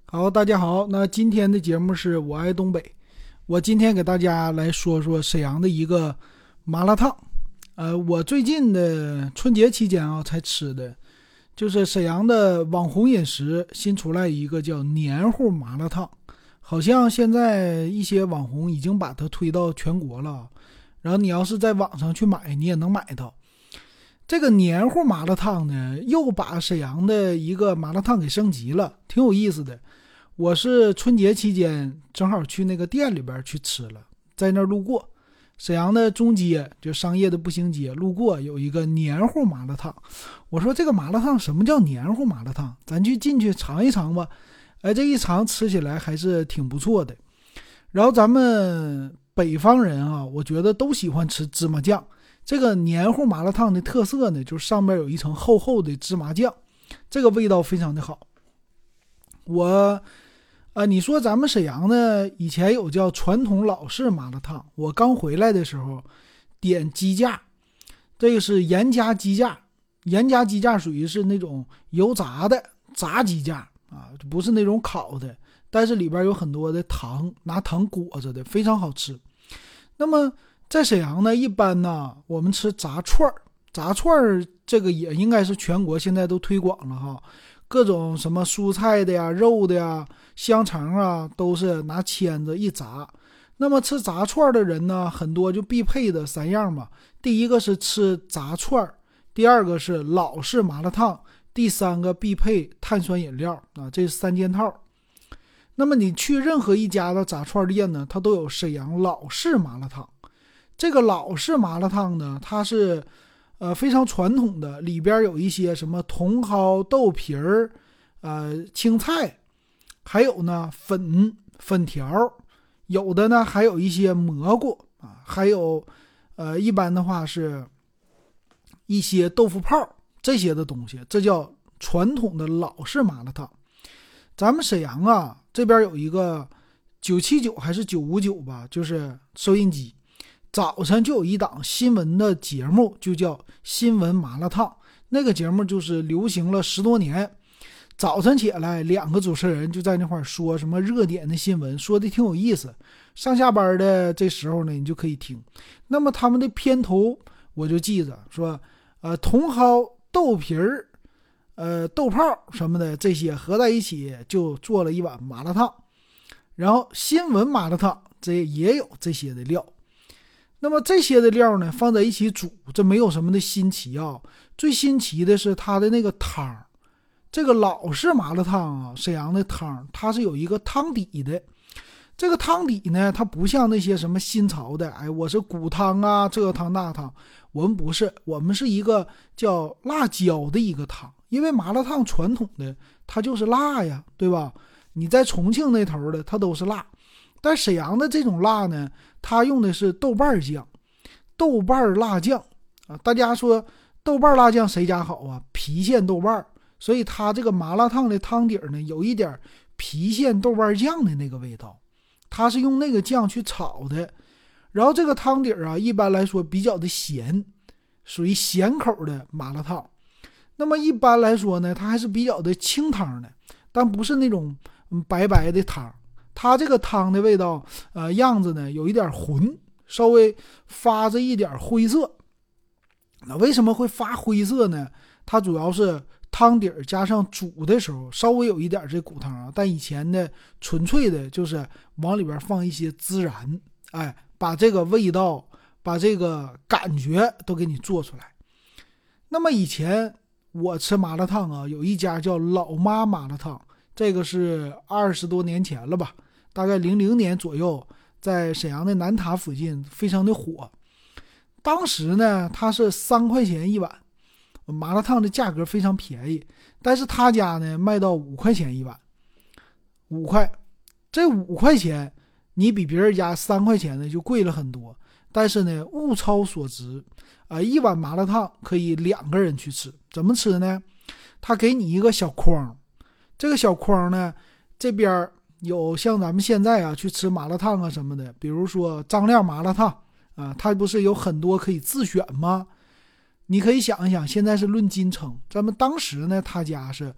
好，大家好，那今天的节目是我爱东北。我今天给大家来说说沈阳的一个麻辣烫。我最近的春节期间才吃的，就是沈阳的网红饮食新出来一个叫黏糊麻辣烫，好像现在一些网红已经把它推到全国了，然后你要是在网上去买，你也能买到。这个黏糊麻辣烫呢，又把沈阳的一个麻辣烫给升级了，挺有意思的。我是春节期间正好去那个店里边去吃了，在那儿路过沈阳的中街，就商业的步行街，路过有一个黏糊麻辣烫。我说这个麻辣烫什么叫黏糊麻辣烫？咱去进去尝一尝吧。这一尝吃起来还是挺不错的。然后咱们北方人我觉得都喜欢吃芝麻酱。这个黏糊麻辣烫的特色呢，就是上面有一层厚厚的芝麻酱，这个味道非常的好。你说咱们沈阳呢，以前有叫传统老式麻辣烫。我刚回来的时候点鸡架，这个是盐加鸡架，盐加鸡架属于是那种油炸的炸鸡架不是那种烤的，但是里边有很多的糖，拿糖裹着的，非常好吃。那么在沈阳呢，一般呢我们吃炸串这个也应该是全国现在都推广了各种什么蔬菜的呀、肉的呀、香肠都是拿签子一炸。那么吃炸串的人呢，很多就必配的三样嘛。第一个是吃炸串，第二个是老式麻辣烫，第三个必配碳酸饮料这是三件套。那么你去任何一家的炸串店呢，它都有沈阳老式麻辣烫。这个老式麻辣烫呢，它是非常传统的，里边有一些什么茼蒿、豆皮儿、青菜，还有呢粉条，有的呢还有一些蘑菇还有一般的话是一些豆腐泡这些的东西，这叫传统的老式麻辣烫。咱们沈阳这边有一个979还是959吧，就是收音机。早晨就有一档新闻的节目，就叫新闻麻辣烫。那个节目就是流行了10多年。早晨起来2个主持人就在那块说什么热点的新闻，说的挺有意思。上下班的这时候呢，你就可以听。那么他们的片头我就记着说茼蒿、豆皮儿、豆泡什么的，这些合在一起就做了一碗麻辣烫。然后新闻麻辣烫这也有这些的料。那么这些的料呢，放在一起煮，这没有什么的新奇最新奇的是它的那个汤。这个老式麻辣烫沈阳的汤，它是有一个汤底的。这个汤底呢，它不像那些什么新潮的，我是骨汤这个汤那汤。我们不是，我们是一个叫辣椒的一个汤。因为麻辣烫传统的它就是辣呀，对吧？你在重庆那头的它都是辣，但沈阳的这种辣呢，它用的是豆瓣酱，豆瓣辣酱大家说豆瓣辣酱谁家好郫县豆瓣，所以它这个麻辣烫的汤底呢，有一点郫县豆瓣酱的那个味道，它是用那个酱去炒的。然后这个汤底一般来说比较的咸，属于咸口的麻辣烫。那么一般来说呢，它还是比较的清汤的，但不是那种白白的汤。它这个汤的味道样子呢有一点浑，稍微发着一点灰色。那为什么会发灰色呢？它主要是汤底加上煮的时候稍微有一点这骨汤但以前的纯粹的就是往里边放一些孜然，把这个味道把这个感觉都给你做出来。那么以前我吃麻辣烫有一家叫老妈麻辣烫，这个是20多年前了吧，大概00年左右，在沈阳的南塔附近非常的火。当时呢它是3块钱一碗，麻辣烫的价格非常便宜，但是他家呢卖到5块钱一碗，5块。这5块钱你比别人家3块钱呢就贵了很多，但是呢物超所值一碗麻辣烫可以2个人去吃。怎么吃呢？他给你一个小筐，这个小筐呢这边有像咱们现在去吃麻辣烫什么的，比如说张亮麻辣烫它不是有很多可以自选吗？你可以想一想，现在是论斤称，咱们当时呢他家是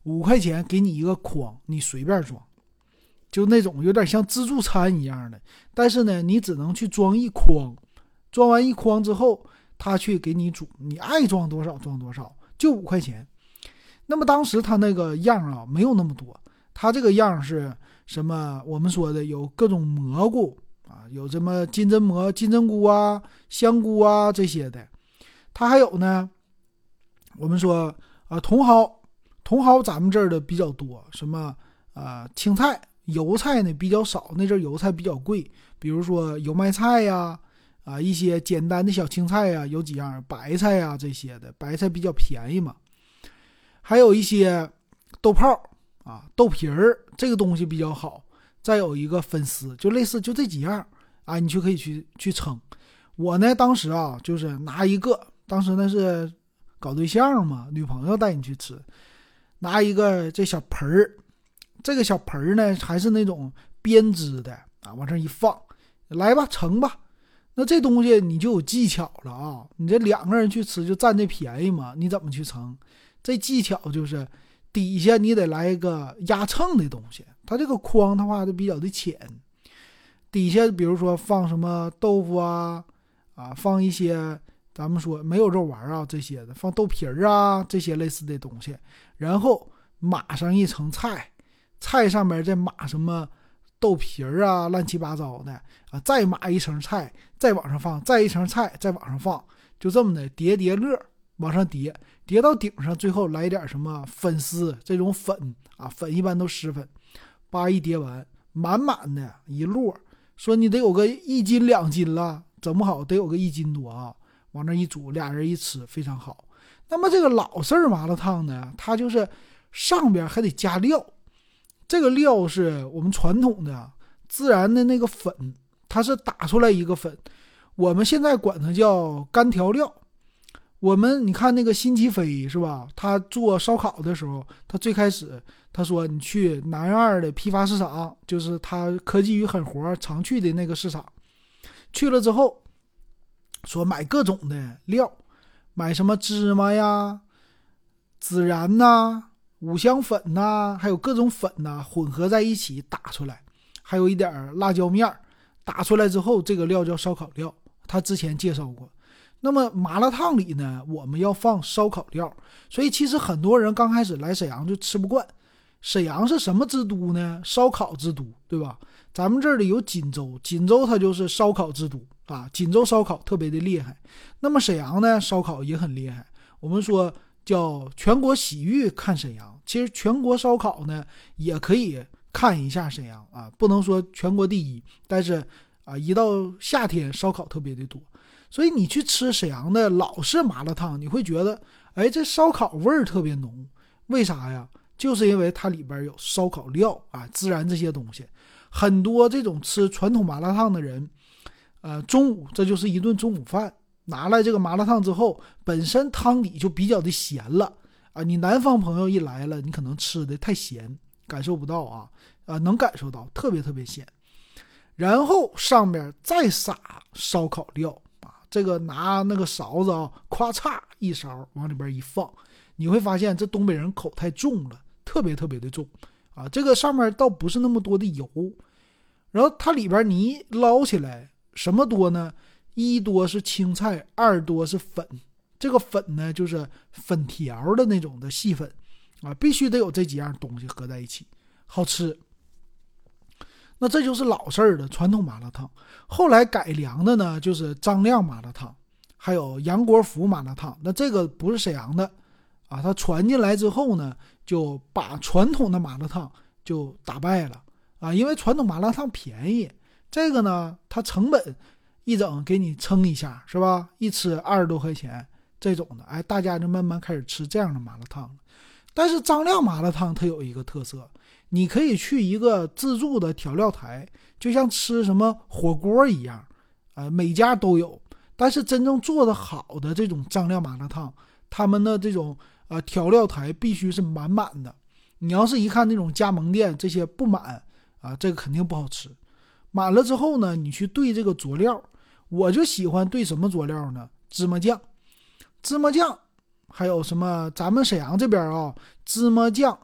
5块钱给你一个筐，你随便装，就那种有点像自助餐一样的。但是呢，你只能去装一筐，装完一筐之后，他去给你煮，你爱装多少装多少，就5块钱。那么当时他那个样啊没有那么多，他这个样是什么？我们说的有各种蘑菇啊，有什么金针菇啊、香菇啊这些的。他还有呢，我们说茼蒿咱们这儿的比较多，什么青菜、油菜呢比较少，那阵油菜比较贵，比如说油麦菜呀，一些简单的小青菜呀，有几样白菜呀这些的，白菜比较便宜嘛。还有一些豆泡豆皮儿，这个东西比较好。再有一个粉丝，就类似就这几样你就可以去称。我呢当时就是拿一个，当时那是搞对象嘛，女朋友带你去吃，拿一个这小盆儿，这个小盆儿呢还是那种编织的往这一放，来吧盛吧。那这东西你就有技巧了你这2个人去吃就占这便宜嘛，你怎么去盛？这技巧就是底下你得来一个压秤的东西，它这个筐它画的比较的浅，底下比如说放什么豆腐放一些咱们说没有肉丸这些的，放豆皮儿这些类似的东西，然后码上一层菜，菜上面再码什么豆皮儿乱七八糟的再码一层菜，再往上放，再一层菜，再往上放，就这么的叠乐往上叠到顶上，最后来点什么粉丝，这种粉粉一般都湿粉，一叠完满满的一摞，说你得有个1斤2斤了，整不好得有个1斤多往那一煮，2人一吃非常好。那么这个老式麻辣烫呢，它就是上边还得加料，这个料是我们传统的自然的那个粉，它是打出来一个粉，我们现在管它叫干调料。你看那个辛吉飞是吧？他做烧烤的时候，他最开始他说你去南院的批发市场，就是他科技与狠活常去的那个市场，去了之后说买各种的料，买什么芝麻呀、孜然五香粉还有各种粉混合在一起打出来，还有一点辣椒面打出来之后，这个料叫烧烤料，他之前介绍过。那么麻辣烫里呢，我们要放烧烤料，所以其实很多人刚开始来沈阳就吃不惯。沈阳是什么之都呢？烧烤之都，对吧？咱们这里有锦州，锦州它就是烧烤之都锦州烧烤特别的厉害。那么沈阳呢，烧烤也很厉害。我们说叫全国洗浴看沈阳，其实全国烧烤呢也可以看一下沈阳不能说全国第一，但是一到夏天烧烤特别的多。所以你去吃沈阳的老式麻辣烫，你会觉得这烧烤味儿特别浓。为啥呀？就是因为它里边有烧烤料孜然这些东西。很多这种吃传统麻辣烫的人中午这就是一顿中午饭，拿来这个麻辣烫之后，本身汤底就比较的咸了你南方朋友一来了，你可能吃的太咸，感受不到能感受到特别特别咸。然后上面再撒烧烤料这个拿那个勺子咔嚓一勺往里边一放，你会发现这东北人口太重了，特别特别的重这个上面倒不是那么多的油，然后它里边你一捞起来什么多呢？1多是青菜，2多是粉，这个粉呢就是粉条的那种的细粉必须得有这几样东西合在一起好吃。那这就是老式儿的传统麻辣烫。后来改良的呢，就是张亮麻辣烫，还有杨国福麻辣烫。那这个不是沈阳的它传进来之后呢，就把传统的麻辣烫就打败了因为传统麻辣烫便宜，这个呢它成本一整给你称一下是吧？一吃20多块钱这种的，大家就慢慢开始吃这样的麻辣烫了。但是张亮麻辣烫它有一个特色，你可以去一个自助的调料台，就像吃什么火锅一样每家都有。但是真正做的好的这种张亮麻辣烫，他们的这种调料台必须是满满的。你要是一看那种加盟店这些不满这个肯定不好吃。满了之后呢，你去兑这个佐料，我就喜欢兑什么佐料呢？芝麻酱，还有什么咱们沈阳这边芝麻酱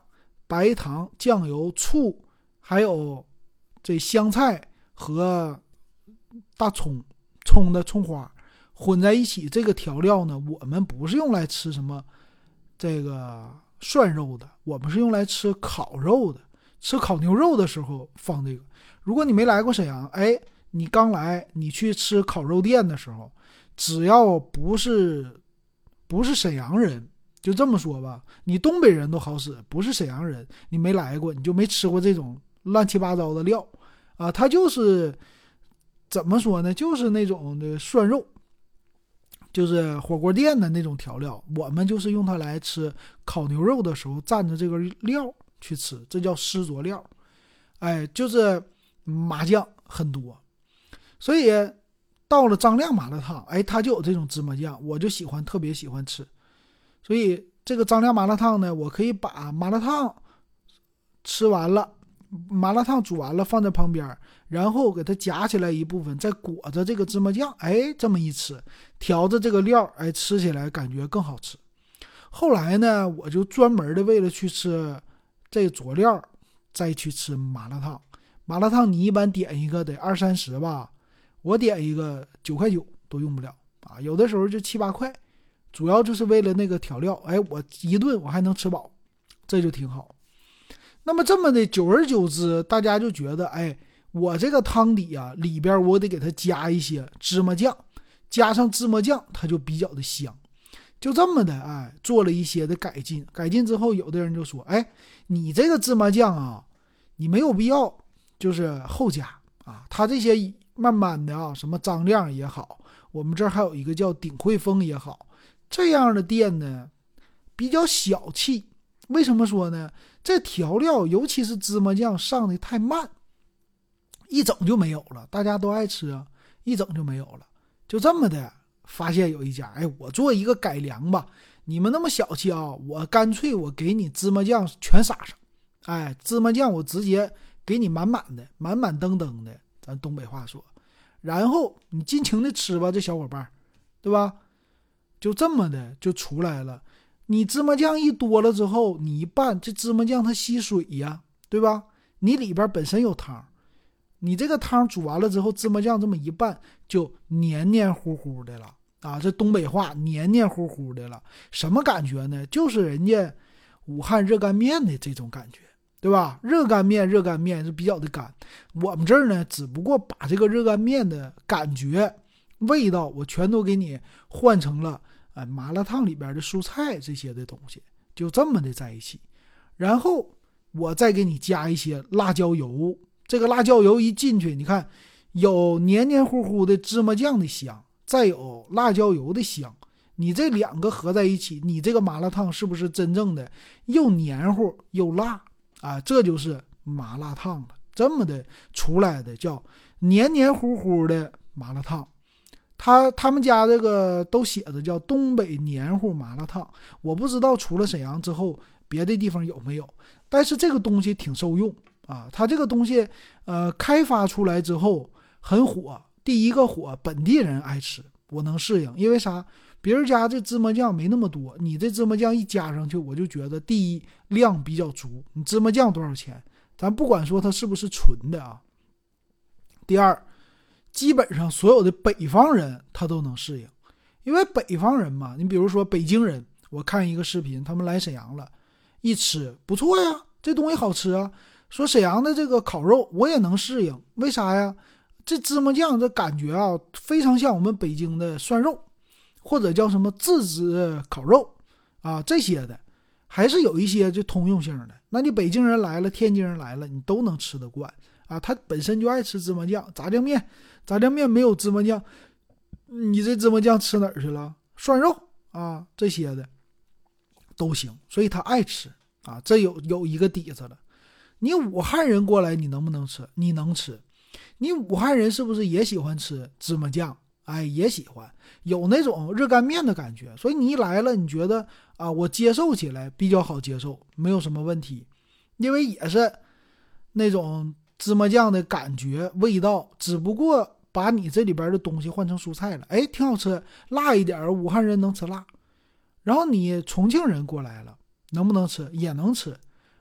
白糖、酱油、醋，还有这香菜和大葱的葱花混在一起。这个调料呢，我们不是用来吃什么这个涮肉的，我们是用来吃烤肉的，吃烤牛肉的时候放这个。如果你没来过沈阳，你刚来，你去吃烤肉店的时候，只要不是沈阳人，就这么说吧，你东北人都好使，不是沈阳人，你没来过，你就没吃过这种乱七八糟的料啊。它就是怎么说呢，就是那种的涮肉，就是火锅店的那种调料，我们就是用它来吃烤牛肉的时候蘸着这个料去吃，这叫湿佐料。就是麻酱很多，所以到了张亮麻辣烫，它就有这种芝麻酱，我就特别喜欢吃。所以这个张亮麻辣烫呢，我可以把麻辣烫吃完了，麻辣烫煮完了放在旁边，然后给它夹起来一部分，再裹着这个芝麻酱，这么一吃，调着这个料，吃起来感觉更好吃。后来呢，我就专门的为了去吃这个佐料，再去吃麻辣烫。麻辣烫你一般点一个得20-30吧，我点一个9块9都用不了啊，有的时候就7、8块，主要就是为了那个调料，我一顿我还能吃饱，这就挺好。那么这么的，久而久之，大家就觉得，我这个汤底啊里边我得给它加一些芝麻酱，加上芝麻酱它就比较的香，就这么的，做了一些的改进。改进之后，有的人就说，你这个芝麻酱啊，你没有必要就是后加啊，它这些慢慢的啊，什么张亮也好，我们这儿还有一个叫鼎汇丰也好，这样的店呢比较小气。为什么说呢？这调料尤其是芝麻酱上的太慢，一整就没有了，大家都爱吃啊，一整就没有了。就这么的发现有一家，我做一个改良吧，你们那么小气啊，我干脆我给你芝麻酱全撒上，芝麻酱我直接给你满满的，满满登登的，咱东北话说，然后你尽情的吃吧，这小伙伴，对吧？就这么的就出来了。你芝麻酱一多了之后，你一拌，这芝麻酱它吸水呀，对吧？你里边本身有汤，你这个汤煮完了之后，芝麻酱这么一拌，就黏黏糊糊的了啊！这东北话黏黏糊糊的了，什么感觉呢？就是人家武汉热干面的这种感觉，对吧？热干面是比较的干，我们这儿呢，只不过把这个热干面的感觉、味道，我全都给你换成了麻辣烫里边的蔬菜这些的东西，就这么的在一起。然后我再给你加一些辣椒油，这个辣椒油一进去，你看有黏黏糊糊的芝麻酱的香，再有辣椒油的香，你这两个合在一起，你这个麻辣烫是不是真正的又黏糊又辣啊？这就是麻辣烫了，这么的出来的叫黏黏糊糊的麻辣烫。他们家这个都写的叫东北黏糊麻辣烫，我不知道除了沈阳之后别的地方有没有，但是这个东西挺受用啊。它这个东西开发出来之后很火，第一个火，本地人爱吃，我能适应，因为啥？别人家这芝麻酱没那么多，你这芝麻酱一加上去，我就觉得第一量比较足。你芝麻酱多少钱？咱不管说它是不是纯的啊。第二，基本上所有的北方人他都能适应，因为北方人嘛，你比如说北京人，我看一个视频，他们来沈阳了，一吃不错呀，这东西好吃啊，说沈阳的这个烤肉我也能适应，为啥呀？这芝麻酱这感觉啊，非常像我们北京的涮肉，或者叫什么自制烤肉啊，这些的还是有一些就通用性的。那你北京人来了，天津人来了，你都能吃得惯啊，他本身就爱吃芝麻酱。炸酱面没有芝麻酱，你这芝麻酱吃哪儿去了？涮肉啊，这些的都行，所以他爱吃啊，这有一个底子了。你武汉人过来，你能不能吃？你能吃。你武汉人是不是也喜欢吃芝麻酱？也喜欢，有那种热干面的感觉。所以你一来了，你觉得啊，我接受起来比较好接受，没有什么问题，因为也是那种芝麻酱的感觉味道，只不过把你这里边的东西换成蔬菜了，挺好吃，辣一点，武汉人能吃辣。然后你重庆人过来了，能不能吃？也能吃。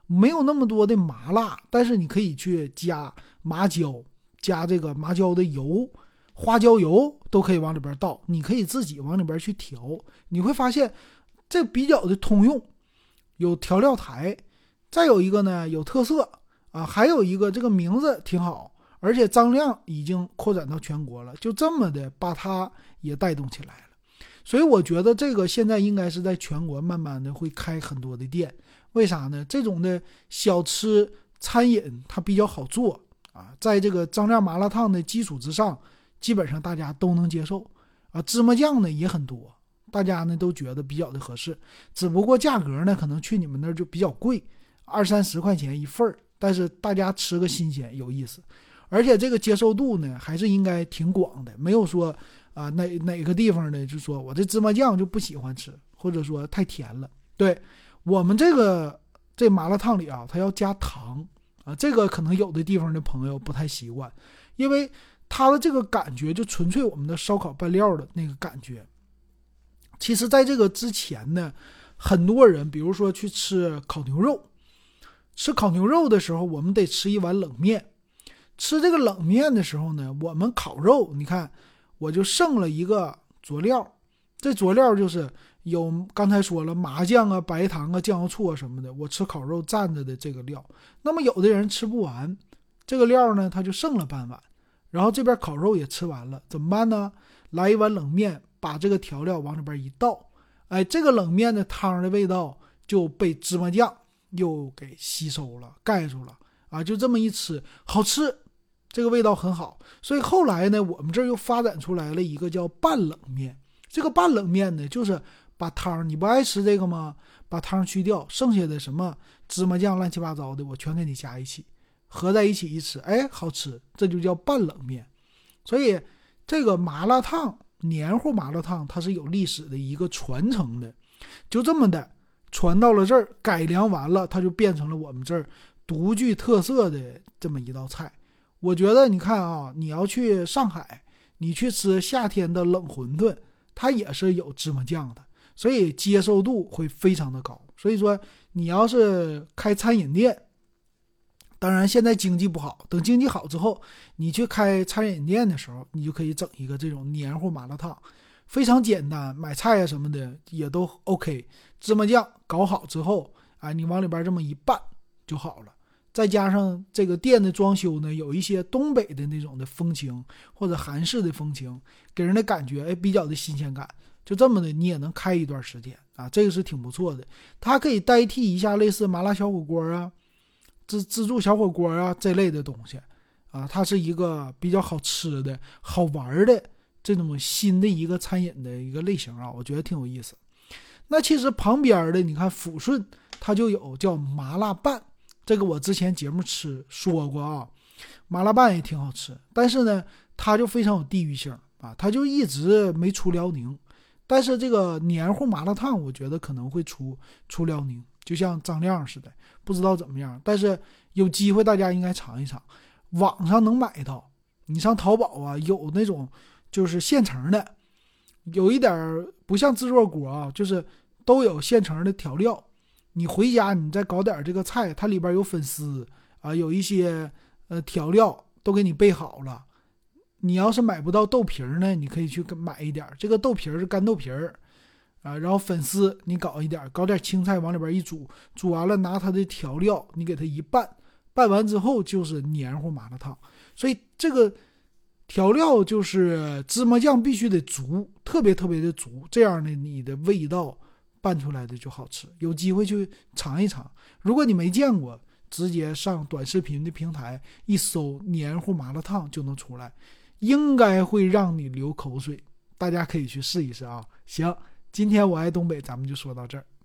没有那么多的麻辣，但是你可以去加麻椒，加这个麻椒的油，花椒油都可以往里边倒，你可以自己往里边去调，你会发现这比较的通用，有调料台，再有一个呢有特色啊，还有一个这个名字挺好，而且张亮已经扩展到全国了，就这么的把它也带动起来了。所以我觉得这个现在应该是在全国慢慢的会开很多的店，为啥呢？这种的小吃餐饮它比较好做啊，在这个张亮麻辣烫的基础之上，基本上大家都能接受啊。芝麻酱呢也很多，大家呢都觉得比较的合适，只不过价格呢可能去你们那儿就比较贵，20-30块钱一份，但是大家吃个新鲜有意思，而且这个接受度呢还是应该挺广的，没有说啊哪个地方呢就说我这芝麻酱就不喜欢吃，或者说太甜了。对，我们这麻辣烫里啊，它要加糖啊，这个可能有的地方的朋友不太习惯，因为它的这个感觉就纯粹我们的烧烤拌料的那个感觉。其实在这个之前呢，很多人比如说去吃烤牛肉，的时候我们得吃一碗冷面，吃这个冷面的时候呢，我们烤肉你看我就剩了一个佐料，这佐料就是有刚才说了麻酱啊、白糖啊、酱油醋啊什么的，我吃烤肉蘸着的这个料。那么有的人吃不完这个料呢，他就剩了半碗，然后这边烤肉也吃完了，怎么办呢？来一碗冷面，把这个调料往里边一倒，哎，这个冷面的汤的味道就被芝麻酱又给吸收了，盖住了啊，就这么一吃好吃，这个味道很好。所以后来呢，我们这儿又发展出来了一个叫半冷面。这个半冷面呢，就是把汤，你不爱吃这个吗？把汤去掉，剩下的什么芝麻酱乱七八糟的我全给你加一起，合在一起一吃，哎，好吃，这就叫半冷面。所以这个麻辣烫，黏糊麻辣烫，它是有历史的一个传承的，就这么的传到了这儿，改良完了，它就变成了我们这儿独具特色的这么一道菜。我觉得你看啊，你要去上海，你去吃夏天的冷馄饨，它也是有芝麻酱的，所以接受度会非常的高。所以说你要是开餐饮店，当然现在经济不好，等经济好之后，你去开餐饮店的时候，你就可以整一个这种黏糊麻辣烫，非常简单，买菜啊什么的也都 OK， 芝麻酱搞好之后啊，你往里边这么一拌就好了。再加上这个店的装修呢，有一些东北的那种的风情或者韩式的风情，给人的感觉比较的新鲜感，就这么的你也能开一段时间啊，这个是挺不错的。它可以代替一下类似麻辣小火锅啊、自助小火锅啊这类的东西啊，它是一个比较好吃的好玩的这种新的一个餐饮的一个类型啊，我觉得挺有意思。那其实旁边的你看抚顺它就有叫麻辣拌，这个我之前节目说过啊，麻辣拌也挺好吃，但是呢它就非常有地域性啊，它就一直没出辽宁。但是这个黏糊麻辣烫我觉得可能会出辽宁，就像张亮似的，不知道怎么样，但是有机会大家应该尝一尝。网上能买到，你上淘宝啊有那种就是现成的，有一点不像自助锅啊，就是都有现成的调料，你回家你再搞点这个菜，它里边有粉丝啊，有一些调料都给你备好了。你要是买不到豆皮呢，你可以去买一点，这个豆皮是干豆皮啊，然后粉丝你搞一点，搞点青菜往里边一煮，煮完了拿它的调料你给它一拌，拌完之后就是黏糊麻辣烫。所以这个调料就是芝麻酱必须得足，特别特别的足，这样呢你的味道拌出来的就好吃。有机会去尝一尝，如果你没见过，直接上短视频的平台一搜黏糊麻辣烫就能出来，应该会让你流口水，大家可以去试一试啊。行，今天我爱东北咱们就说到这儿。